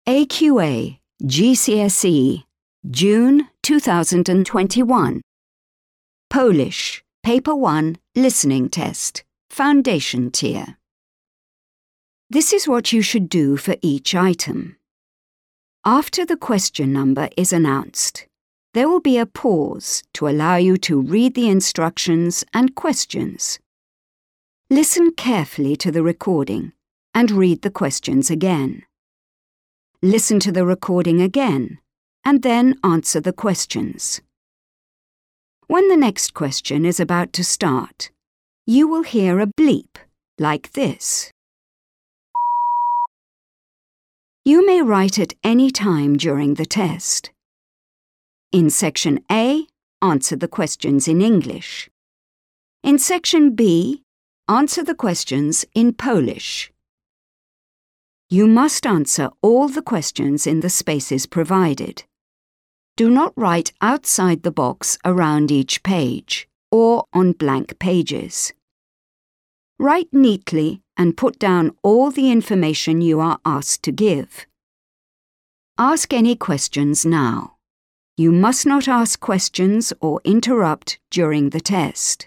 AQA GCSE June 2021 Polish Paper 1 Listening Test Foundation Tier. This is what you should do for each item. After the question number is announced, there will be a pause to allow you to read the instructions and questions. Listen carefully to the recording and read the questions again. Listen to the recording again and then answer the questions. When the next question is about to start, you will hear a bleep like this. You may write at any time during the test. In Section A, answer the questions in English. In Section B, answer the questions in Polish. You must answer all the questions in the spaces provided. Do not write outside the box around each page or on blank pages. Write neatly and put down all the information you are asked to give. Ask any questions now. You must not ask questions or interrupt during the test.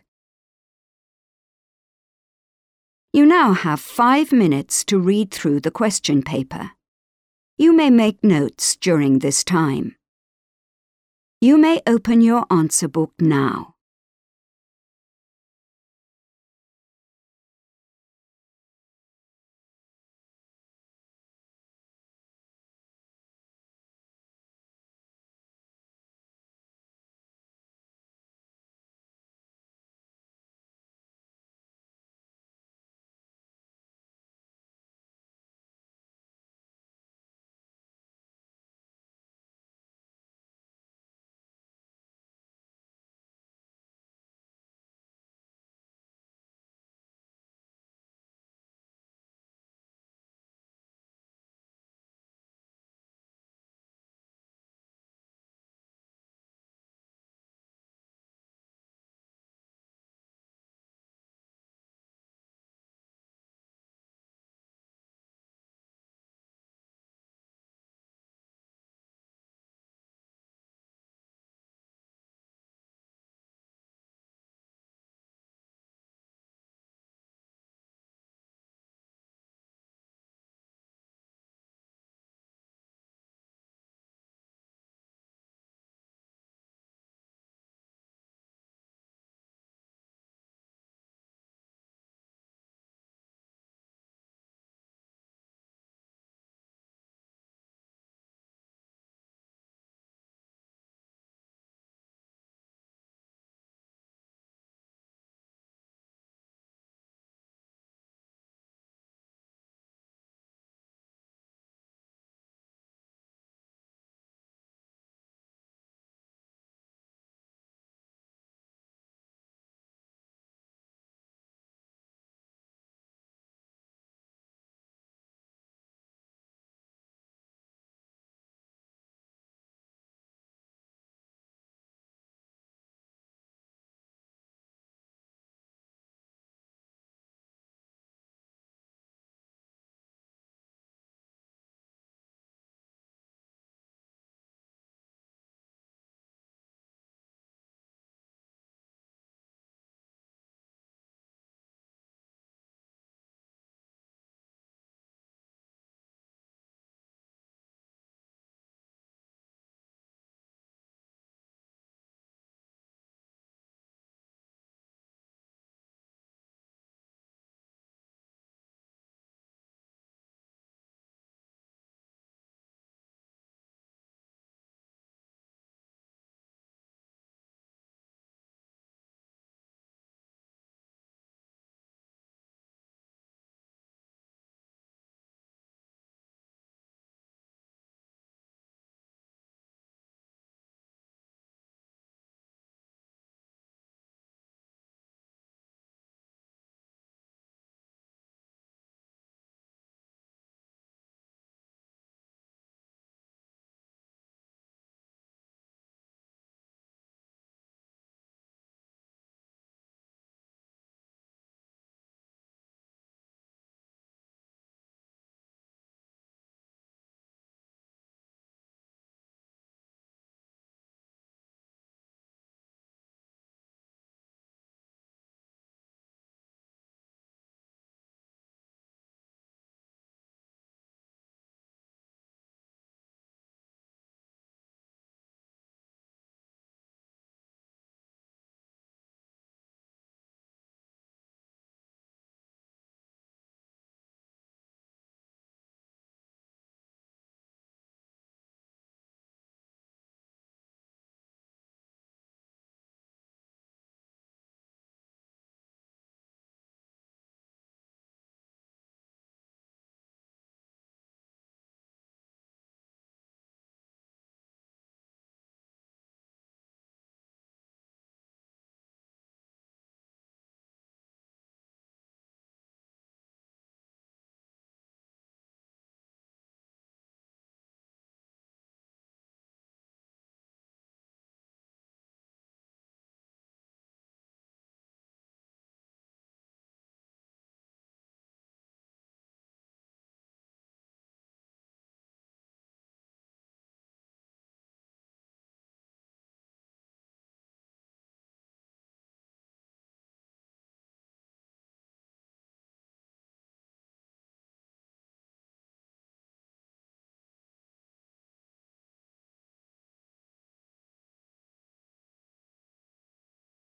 You now have 5 minutes to read through the question paper. You may make notes during this time. You may open your answer book now.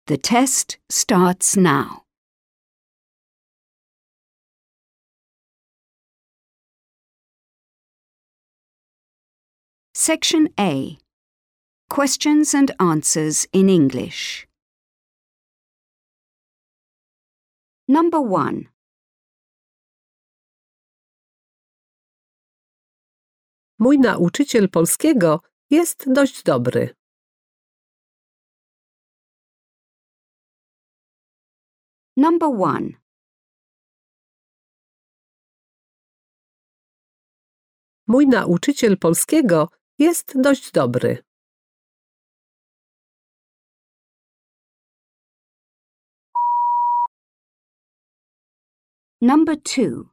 The test starts now. Section A. Questions and answers in English. Number 1. Mój nauczyciel polskiego jest dość dobry. Number 1. Mój nauczyciel polskiego jest dość dobry. Number 2.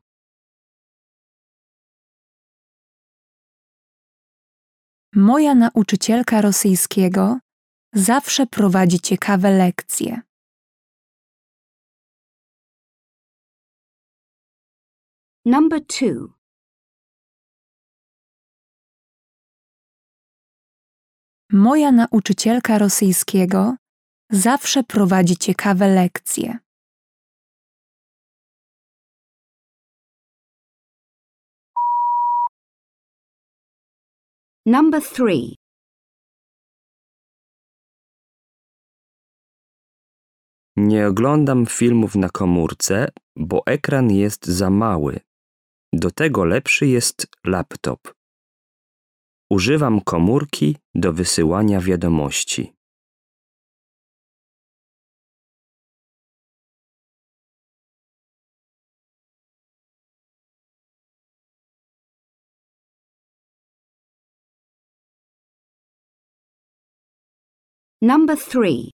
Moja nauczycielka rosyjskiego zawsze prowadzi ciekawe lekcje. Number 2. Moja nauczycielka rosyjskiego zawsze prowadzi ciekawe lekcje. Number 3. Nie oglądam filmów na komórce, bo ekran jest za mały. Do tego lepszy jest laptop. Używam komórki do wysyłania wiadomości. Number 3.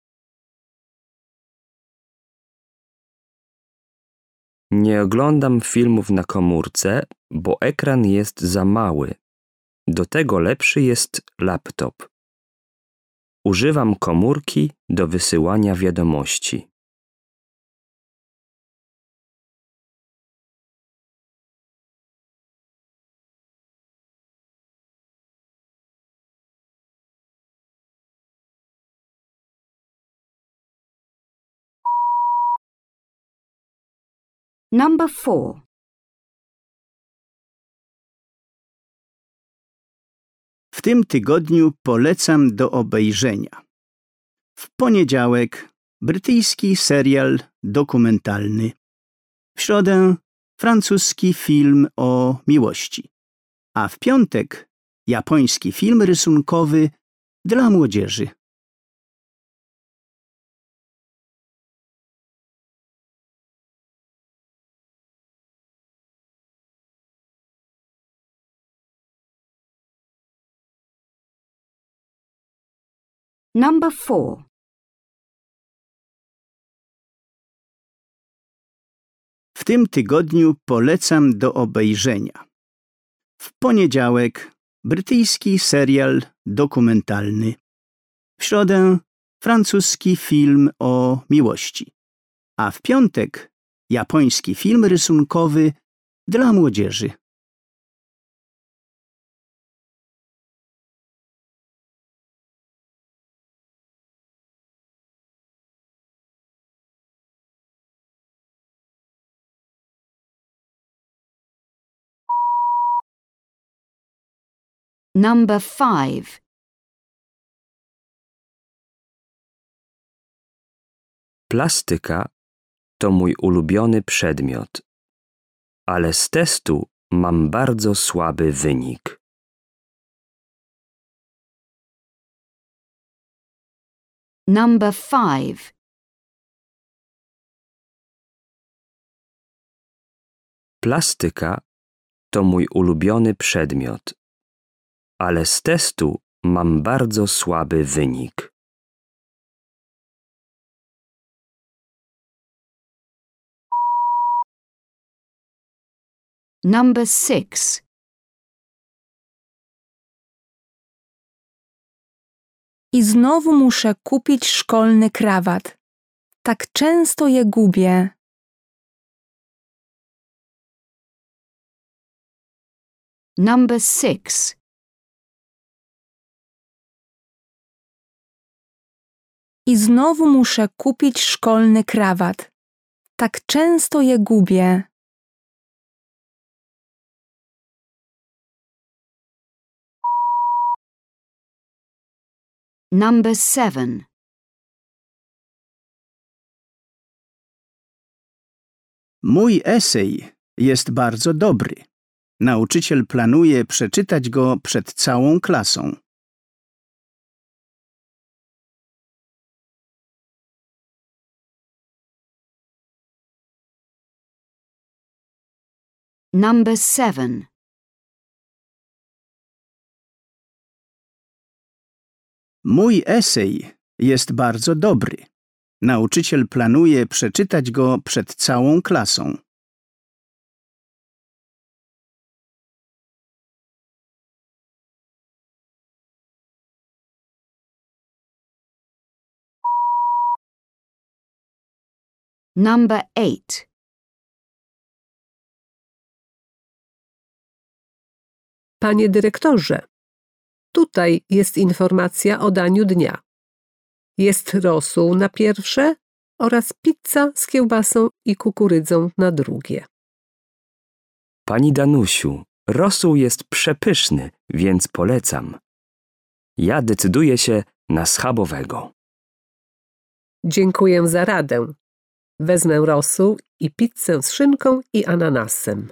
Nie oglądam filmów na komórce, bo ekran jest za mały. Do tego lepszy jest laptop. Używam komórki do wysyłania wiadomości. Number 4. W tym tygodniu polecam do obejrzenia. W poniedziałek brytyjski serial dokumentalny. W środę francuski film o miłości. A w piątek japoński film rysunkowy dla młodzieży. Number 4. W tym tygodniu polecam do obejrzenia. W poniedziałek brytyjski serial dokumentalny. W środę francuski film o miłości. A w piątek japoński film rysunkowy dla młodzieży. Number 5. Plastyka to mój ulubiony przedmiot, ale z testu mam bardzo słaby wynik. Number 5. Plastyka to mój ulubiony przedmiot, ale z testu mam bardzo słaby wynik. Number 6. I znowu muszę kupić szkolny krawat. Tak często je gubię. Number 6. I znowu muszę kupić szkolny krawat. Tak często je gubię. Number 7. Mój esej jest bardzo dobry. Nauczyciel planuje przeczytać go przed całą klasą. Number 7. Mój esej jest bardzo dobry. Nauczyciel planuje przeczytać go przed całą klasą. Number 8. Panie dyrektorze, tutaj jest informacja o daniu dnia. Jest rosół na pierwsze oraz pizza z kiełbasą i kukurydzą na drugie. Pani Danusiu, rosół jest przepyszny, więc polecam. Ja decyduję się na schabowego. Dziękuję za radę. Wezmę rosół i pizzę z szynką i ananasem.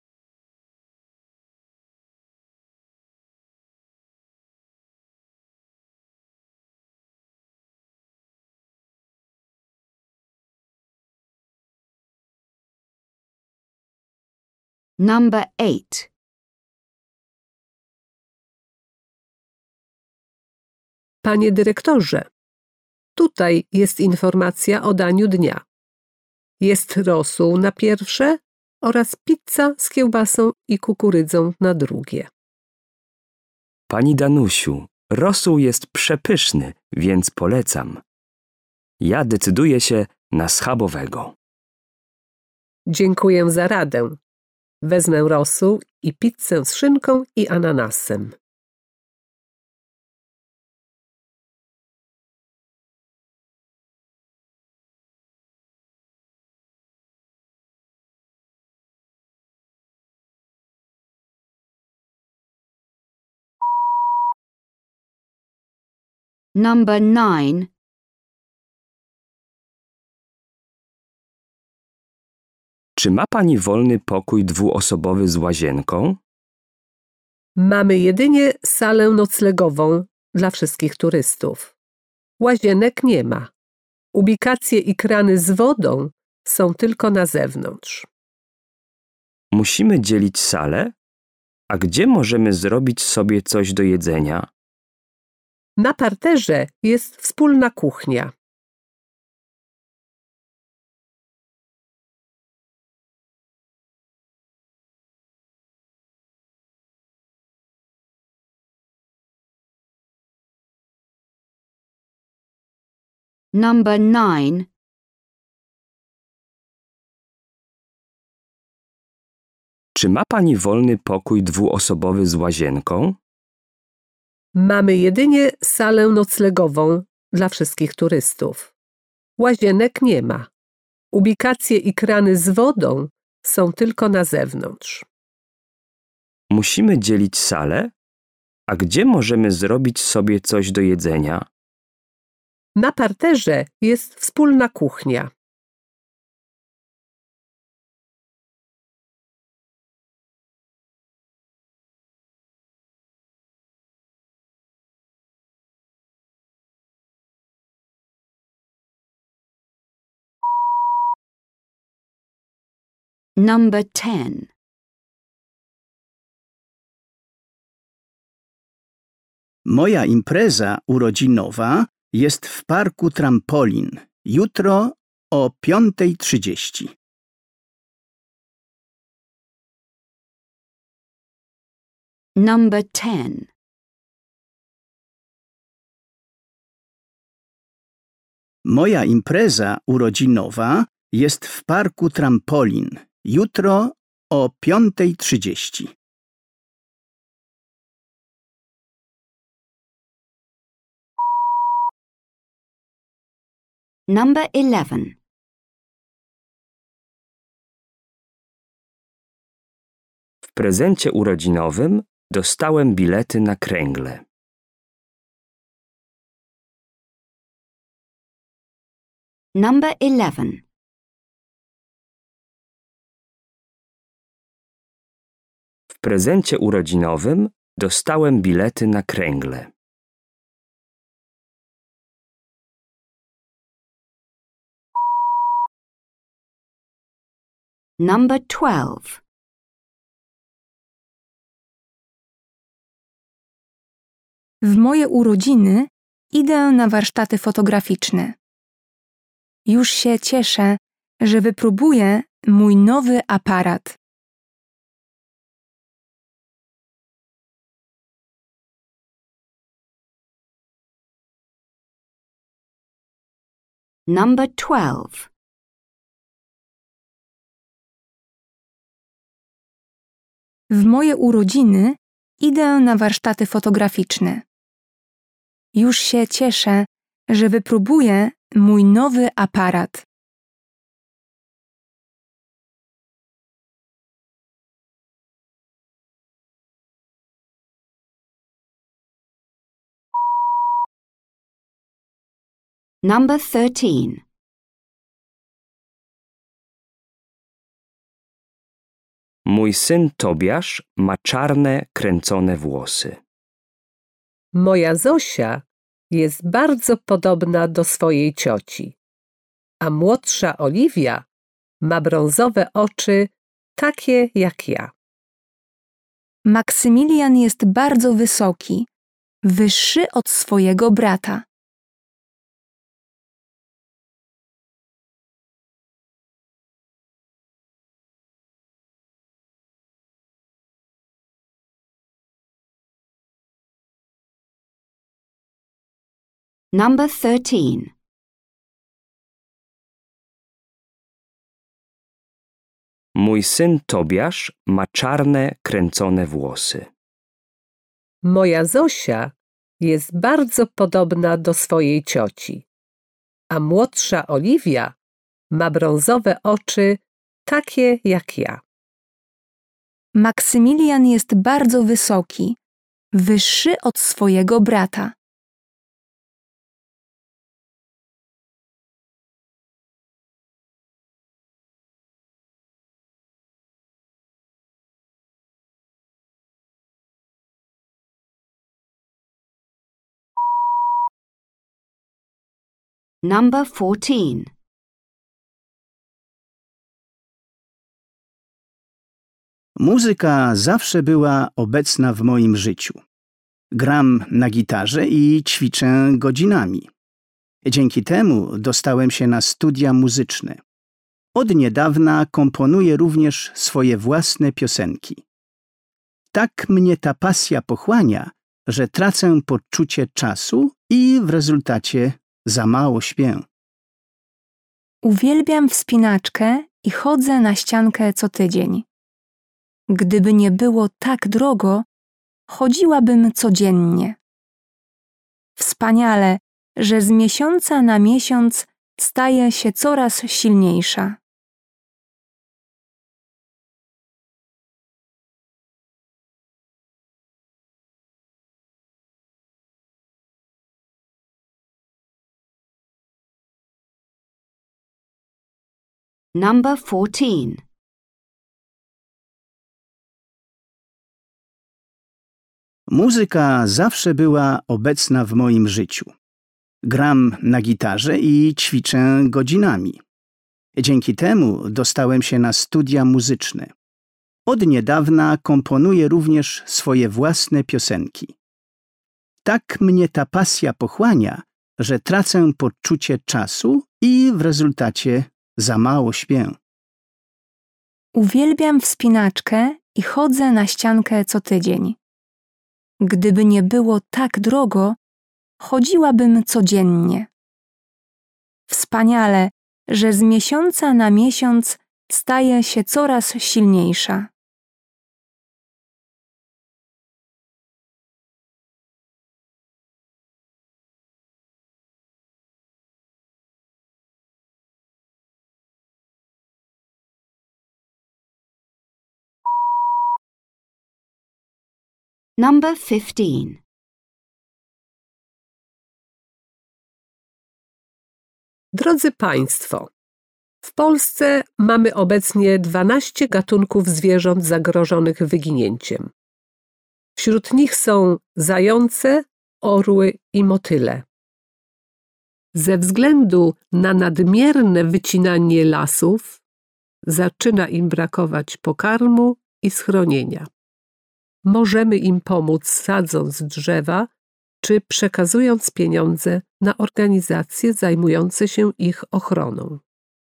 Number 8. Panie dyrektorze, tutaj jest informacja o daniu dnia. Jest rosół na pierwsze oraz pizza z kiełbasą i kukurydzą na drugie. Pani Danusiu, rosół jest przepyszny, więc polecam. Ja decyduję się na schabowego. Dziękuję za radę. Wezmę rosół i pizzę z szynką i ananasem. Number 9. Czy ma pani wolny pokój dwuosobowy z łazienką? Mamy jedynie salę noclegową dla wszystkich turystów. Łazienek nie ma. Ubikacje i krany z wodą są tylko na zewnątrz. Musimy dzielić salę? A gdzie możemy zrobić sobie coś do jedzenia? Na parterze jest wspólna kuchnia. Number 9. Czy ma pani wolny pokój dwuosobowy z łazienką? Mamy jedynie salę noclegową dla wszystkich turystów. Łazienek nie ma. Ubikacje i krany z wodą są tylko na zewnątrz. Musimy dzielić salę? A gdzie możemy zrobić sobie coś do jedzenia? Na parterze jest wspólna kuchnia. Number 10. Moja impreza urodzinowa jest w parku Trampolin. Jutro o 5:30. Number 10. Moja impreza urodzinowa jest w parku Trampolin. Jutro o 5:30. Number 11. W prezencie urodzinowym dostałem bilety na kręgle. Number 11. W prezencie urodzinowym dostałem bilety na kręgle. Number 12. W moje urodziny idę na warsztaty fotograficzne. Już się cieszę, że wypróbuję mój nowy aparat. Number 12. W moje urodziny idę na warsztaty fotograficzne. Już się cieszę, że wypróbuję mój nowy aparat. Number 13. Mój syn Tobiasz ma czarne, kręcone włosy. Moja Zosia jest bardzo podobna do swojej cioci, a młodsza Oliwia ma brązowe oczy takie jak ja. Maksymilian jest bardzo wysoki, wyższy od swojego brata. Number 13. Mój syn Tobiasz ma czarne, kręcone włosy. Moja Zosia jest bardzo podobna do swojej cioci, a młodsza Oliwia ma brązowe oczy takie jak ja. Maksymilian jest bardzo wysoki, wyższy od swojego brata. Number 14. Muzyka zawsze była obecna w moim życiu. Gram na gitarze i ćwiczę godzinami. Dzięki temu dostałem się na studia muzyczne. Od niedawna komponuję również swoje własne piosenki. Tak mnie ta pasja pochłania, że tracę poczucie czasu i w rezultacie za mało śpię. Uwielbiam wspinaczkę i chodzę na ściankę co tydzień. Gdyby nie było tak drogo, chodziłabym codziennie. Wspaniale, że z miesiąca na miesiąc staję się coraz silniejsza. Number 14. Muzyka zawsze była obecna w moim życiu. Gram na gitarze i ćwiczę godzinami. Dzięki temu dostałem się na studia muzyczne. Od niedawna komponuję również swoje własne piosenki. Tak mnie ta pasja pochłania, że tracę poczucie czasu i w rezultacie za mało śpię. Uwielbiam wspinaczkę i chodzę na ściankę co tydzień. Gdyby nie było tak drogo, chodziłabym codziennie. Wspaniale, że z miesiąca na miesiąc staję się coraz silniejsza. Number 15. Drodzy Państwo, w Polsce mamy obecnie 12 gatunków zwierząt zagrożonych wyginięciem. Wśród nich są zające, orły i motyle. Ze względu na nadmierne wycinanie lasów zaczyna im brakować pokarmu i schronienia. Możemy im pomóc sadząc drzewa czy przekazując pieniądze na organizacje zajmujące się ich ochroną.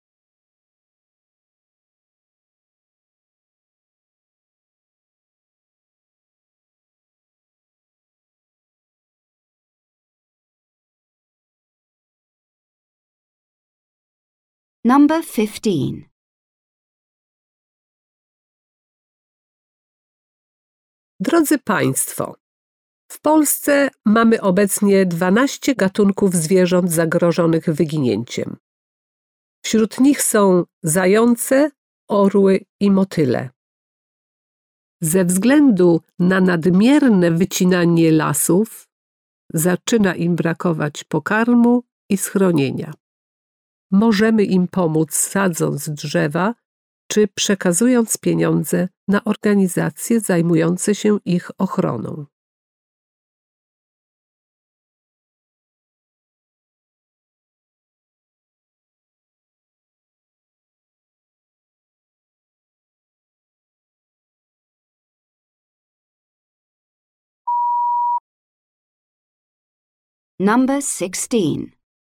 Number 15. Drodzy Państwo, w Polsce mamy obecnie 12 gatunków zwierząt zagrożonych wyginięciem. Wśród nich są zające, orły i motyle. Ze względu na nadmierne wycinanie lasów zaczyna im brakować pokarmu i schronienia. Możemy im pomóc sadząc drzewa czy przekazując pieniądze na organizacje zajmujące się ich ochroną. Number 16.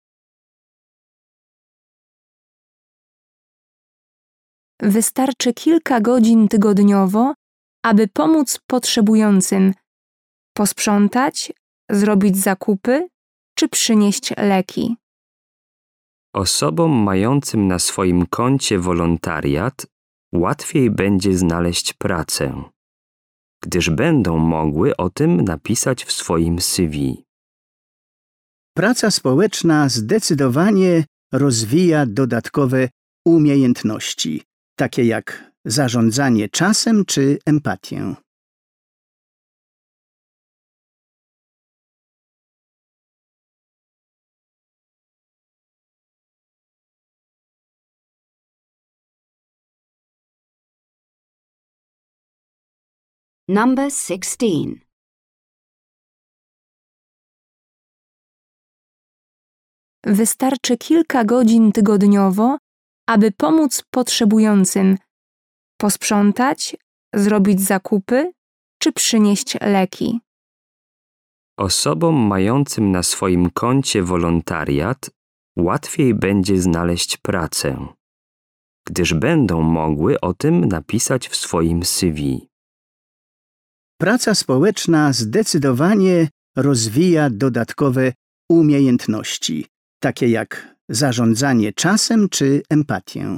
Wystarczy kilka godzin tygodniowo, aby pomóc potrzebującym posprzątać, zrobić zakupy czy przynieść leki. Osobom mającym na swoim koncie wolontariat łatwiej będzie znaleźć pracę, gdyż będą mogły o tym napisać w swoim CV. Praca społeczna zdecydowanie rozwija dodatkowe umiejętności, takie jak zarządzanie czasem czy empatię. Number 16. Wystarczy kilka godzin tygodniowo, aby pomóc potrzebującym posprzątać, zrobić zakupy czy przynieść leki. Osobom mającym na swoim koncie wolontariat łatwiej będzie znaleźć pracę, gdyż będą mogły o tym napisać w swoim CV. Praca społeczna zdecydowanie rozwija dodatkowe umiejętności, takie jak zarządzanie czasem czy empatię.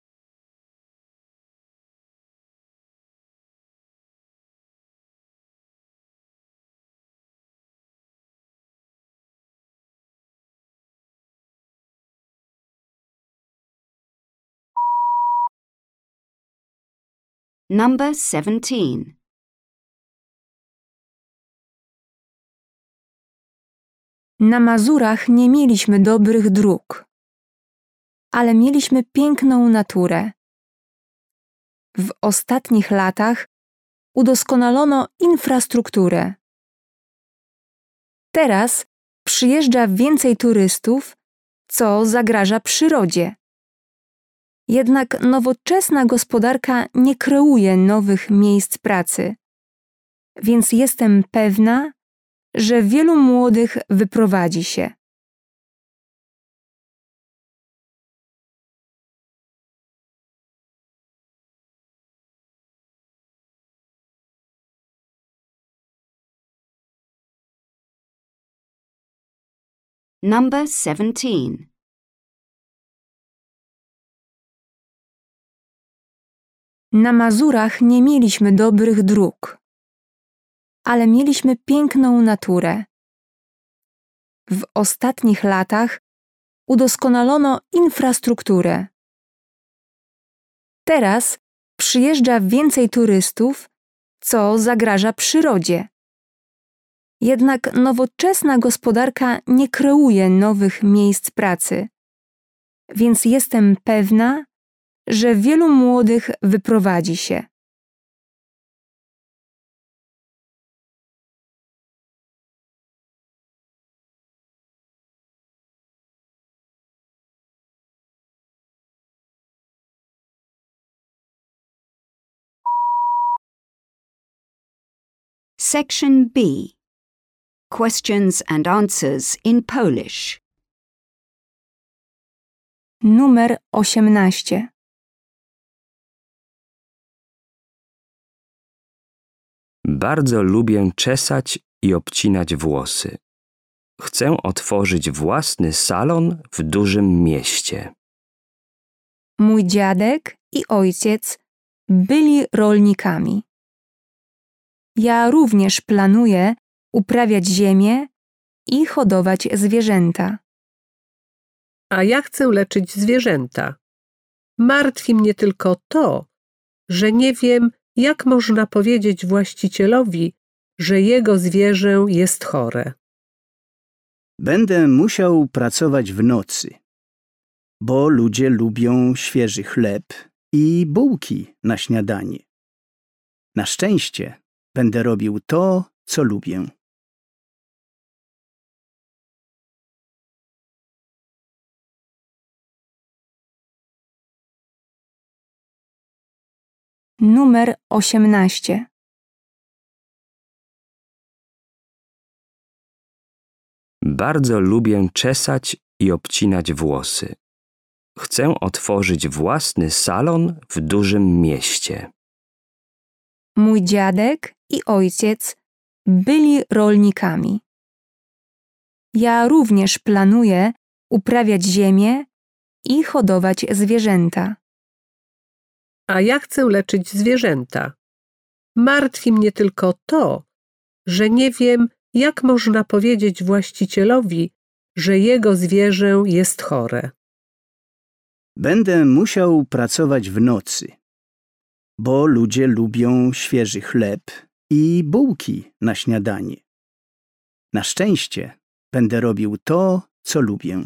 Number 17. Na Mazurach nie mieliśmy dobrych dróg, ale mieliśmy piękną naturę. W ostatnich latach udoskonalono infrastrukturę. Teraz przyjeżdża więcej turystów, co zagraża przyrodzie. Jednak nowoczesna gospodarka nie kreuje nowych miejsc pracy, więc jestem pewna, że wielu młodych wyprowadzi się. Number 17. Na Mazurach nie mieliśmy dobrych dróg, ale mieliśmy piękną naturę. W ostatnich latach udoskonalono infrastrukturę. Teraz przyjeżdża więcej turystów, co zagraża przyrodzie. Jednak nowoczesna gospodarka nie kreuje nowych miejsc pracy, więc jestem pewna, że wielu młodych wyprowadzi się. Section B. Questions and answers in Polish. Numer 18. Bardzo lubię czesać i obcinać włosy. Chcę otworzyć własny salon w dużym mieście. Mój dziadek i ojciec byli rolnikami. Ja również planuję uprawiać ziemię i hodować zwierzęta. A ja chcę leczyć zwierzęta. Martwi mnie tylko to, że nie wiem, jak można powiedzieć właścicielowi, że jego zwierzę jest chore. Będę musiał pracować w nocy, bo ludzie lubią świeży chleb i bułki na śniadanie. Na szczęście będę robił to, co lubię. Numer 18. Bardzo lubię czesać i obcinać włosy. Chcę otworzyć własny salon w dużym mieście. Mój dziadek i ojciec byli rolnikami. Ja również planuję uprawiać ziemię i hodować zwierzęta. A ja chcę leczyć zwierzęta. Martwi mnie tylko to, że nie wiem, jak można powiedzieć właścicielowi, że jego zwierzę jest chore. Będę musiał pracować w nocy, bo ludzie lubią świeży chleb i bułki na śniadanie. Na szczęście będę robił to, co lubię.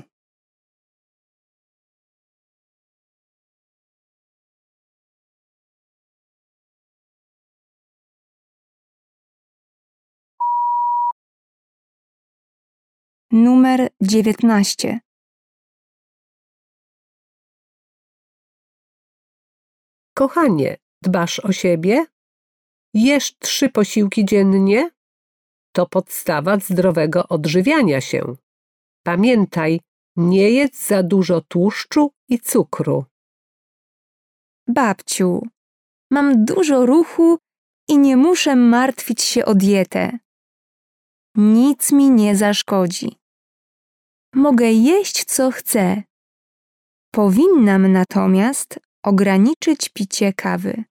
Numer 19. Kochanie, dbasz o siebie? Jesz 3 posiłki dziennie? To podstawa zdrowego odżywiania się. Pamiętaj, nie jedz za dużo tłuszczu i cukru. Babciu, mam dużo ruchu i nie muszę martwić się o dietę. Nic mi nie zaszkodzi. Mogę jeść, co chcę. Powinnam natomiast ograniczyć picie kawy.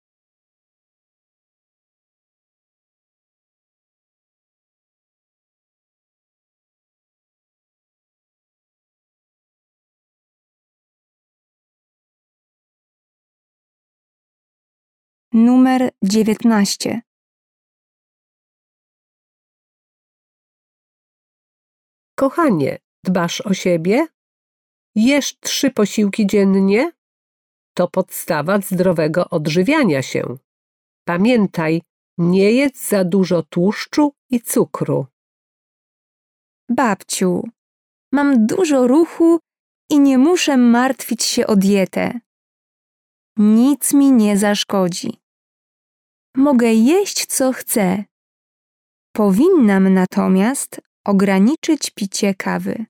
Numer 19. Kochanie, dbasz o siebie? Jesz 3 posiłki dziennie? To podstawa zdrowego odżywiania się. Pamiętaj, nie jedz za dużo tłuszczu i cukru. Babciu, mam dużo ruchu i nie muszę martwić się o dietę. Nic mi nie zaszkodzi. Mogę jeść, co chcę. Powinnam natomiast ograniczyć picie kawy.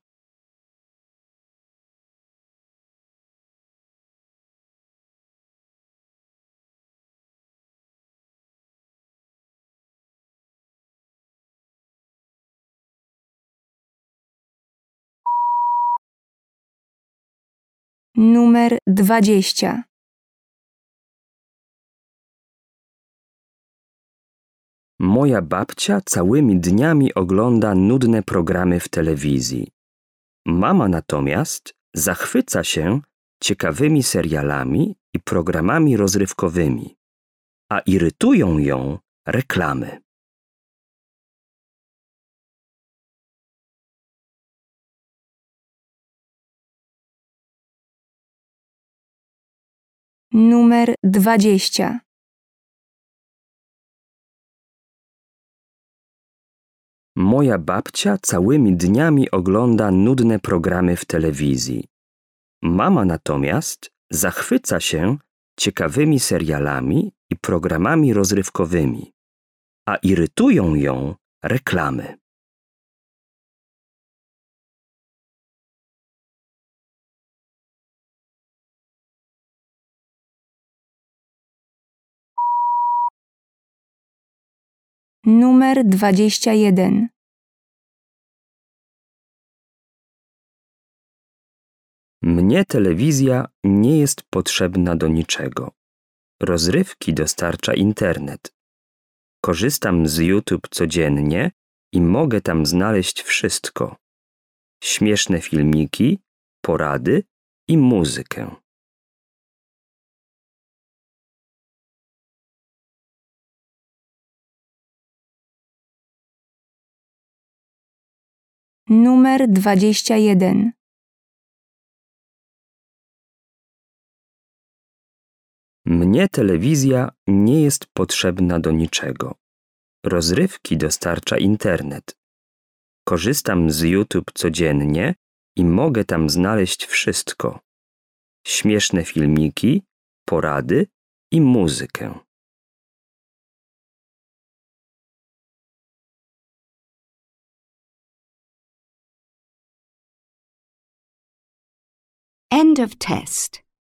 Numer 20. Moja babcia całymi dniami ogląda nudne programy w telewizji. Mama natomiast zachwyca się ciekawymi serialami i programami rozrywkowymi, a irytują ją reklamy. Numer 20. Moja babcia całymi dniami ogląda nudne programy w telewizji. Mama natomiast zachwyca się ciekawymi serialami i programami rozrywkowymi, a irytują ją reklamy. Numer 21. Mnie telewizja nie jest potrzebna do niczego. Rozrywki dostarcza internet. Korzystam z YouTube codziennie i mogę tam znaleźć wszystko. Śmieszne filmiki, porady i muzykę. Numer 21. Mnie telewizja nie jest potrzebna do niczego. Rozrywki dostarcza internet. Korzystam z YouTube codziennie i mogę tam znaleźć wszystko. Śmieszne filmiki, porady i muzykę. End of test.